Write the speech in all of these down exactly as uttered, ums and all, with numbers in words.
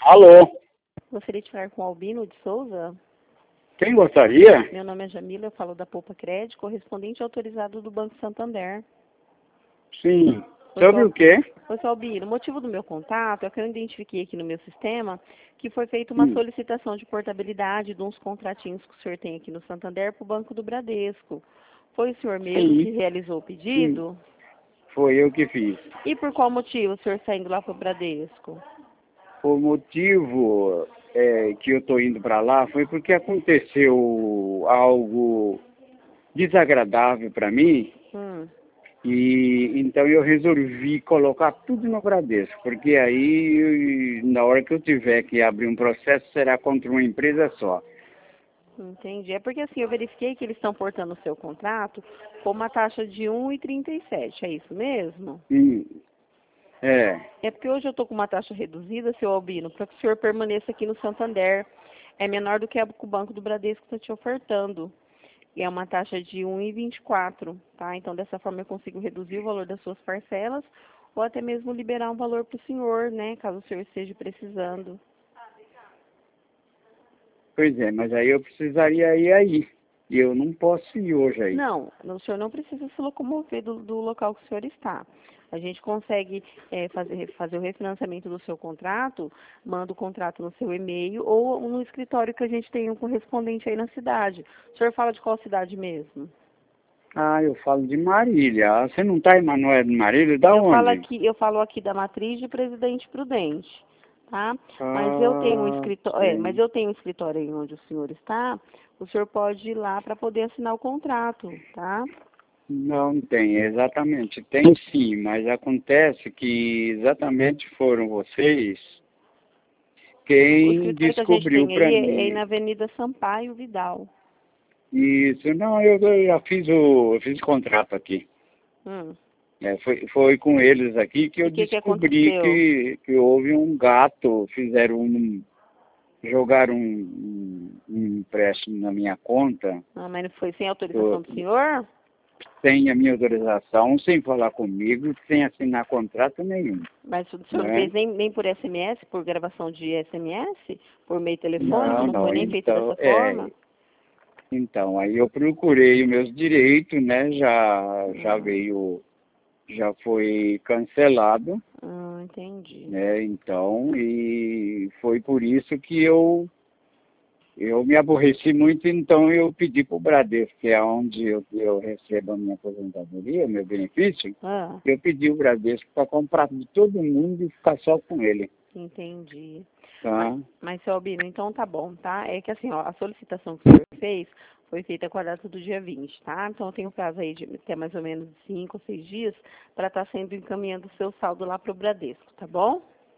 Alô? Gostaria de falar com Albino de Souza. Quem gostaria? Meu nome é Jamila, eu falo da Poupa Crédito, correspondente autorizado do Banco Santander. Sim. Oi, Sobre seu, o quê? Oi, seu Albino, o motivo do meu contato é que eu identifiquei aqui no meu sistema que foi feita uma Hum. solicitação de portabilidade de uns contratinhos que o senhor tem aqui no Santander para o Banco do Bradesco. Foi o senhor mesmo Sim. que realizou o Sim. pedido? Foi eu que fiz. E por qual motivo o senhor está indo lá para o Bradesco? O motivo é, que eu estou indo para lá foi porque aconteceu algo desagradável para mim. Hum. E então eu resolvi colocar tudo no Bradesco, porque aí na hora que eu tiver que abrir um processo será contra uma empresa só. Entendi. É porque assim, eu verifiquei que eles estão portando o seu contrato com uma taxa de um vírgula trinta e sete, é isso mesmo? Hum, é, É porque hoje eu estou com uma taxa reduzida, seu Albino, para que o senhor permaneça aqui no Santander. É menor do que a que o Banco do Bradesco está te ofertando. E é uma taxa de um vírgula vinte e quatro, tá? Então, dessa forma, eu consigo reduzir o valor das suas parcelas ou até mesmo liberar um valor para o senhor, né? Caso o senhor esteja precisando. pois é, mas aí eu precisaria ir aí. E eu não posso ir hoje aí. Não, o senhor não precisa se locomover do, do local que o senhor está. A gente consegue é, fazer, fazer o refinanciamento do seu contrato, manda o contrato no seu e-mail ou no escritório que a gente tem um correspondente aí na cidade. O senhor fala de qual cidade mesmo? Ah, eu falo de Marília. Ah, você não está em Manoel de Marília? Da Eu falo onde? aqui, eu falo aqui da matriz de Presidente Prudente, tá? Mas eu tenho um Ah, escritório, é, mas sim. eu tenho um escritório aí onde o senhor está. O senhor pode ir lá para poder assinar o contrato, tá? Não tem, exatamente. Tem sim, mas acontece que exatamente foram vocês O quem escritório que a gente descobriu tem para aí é, é aí mim. na Avenida Sampaio Vidal. Isso, não, eu, eu já fiz o, eu fiz o contrato aqui. Hum. É, foi, foi com eles aqui que E eu o que que descobri aconteceu? que, que houve um gato, fizeram um, jogaram um, um, um empréstimo na minha conta, Ah, mas não foi sem eu- autorização do senhor? sem a minha autorização, sem falar comigo, sem assinar contrato nenhum, Mas o senhor não né? fez nem, nem por S M S, por gravação de S M S? Por meio telefônico? Não, Não foi não, nem feito então, dessa é, forma? então, aí eu procurei os meus direitos, né, já, já Ah, veio, já foi cancelado, ah, entendi. né, então, e foi por isso que eu, eu me aborreci muito, então eu pedi para o Bradesco, que é onde eu, eu recebo a minha aposentadoria, meu benefício, Ah, eu pedi o Bradesco para comprar de todo mundo e ficar só com ele, entendi. Mas, tá? mas, seu Albino, então tá bom, tá? É que assim, ó, a solicitação que o senhor fez foi feita com a data do dia vinte, tá? Então eu tenho prazo aí de até mais ou menos cinco ou seis dias para estar sendo encaminhando o seu saldo lá para o Bradesco, tá bom?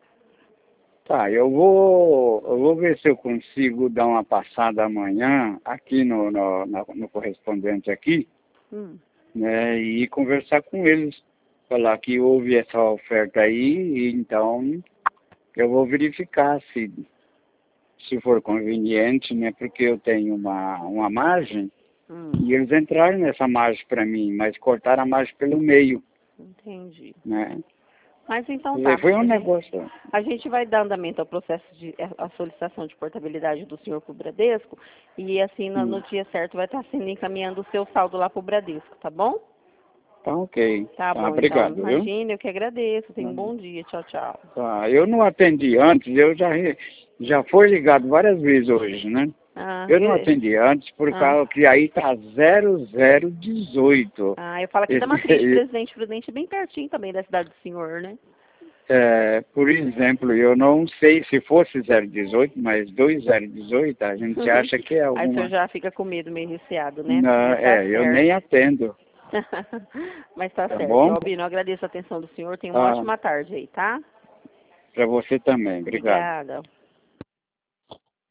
Tá, eu vou, eu vou ver se eu consigo dar uma passada amanhã aqui no, no, na- no correspondente aqui, Hum. né, e conversar com eles, falar que houve essa oferta aí, e então eu vou verificar se, se for conveniente, né, porque eu tenho uma, uma margem, Hum, e eles entraram nessa margem para mim, mas cortaram a margem pelo meio, entendi. né. Mas então E tá. foi um A gente, negócio. a gente vai dar andamento ao processo de a solicitação de portabilidade do senhor para o Bradesco e assim no, Hum, no dia certo vai estar sendo encaminhando o seu saldo lá para o Bradesco, tá bom? tá ok, Tá tá, bom, então. obrigado, viu? Imagine, eu que agradeço. Tenha um bom dia. Tchau, tchau. Tá, eu não atendi antes, eu já, re- já foi ligado várias vezes hoje, né? Ah, Eu não eu, atendi antes por ah, causa que aí tá zero zero dezoito. ah, eu falo aqui da matriz de Esse, Presidente Prudente, bem pertinho também da cidade do senhor, né? é, por exemplo, eu não sei se fosse zero dezoito, mas dois zero dezoito a gente acha que é Aí o senhor alguma. já fica com medo, meio receado, né? Não, Mas tá é, eu nem certo. atendo, Mas tá tá certo. bom? Albino, eu agradeço a atenção do senhor. Tenha uma Ah, ótima tarde aí, tá? para você também, obrigado. Obrigada.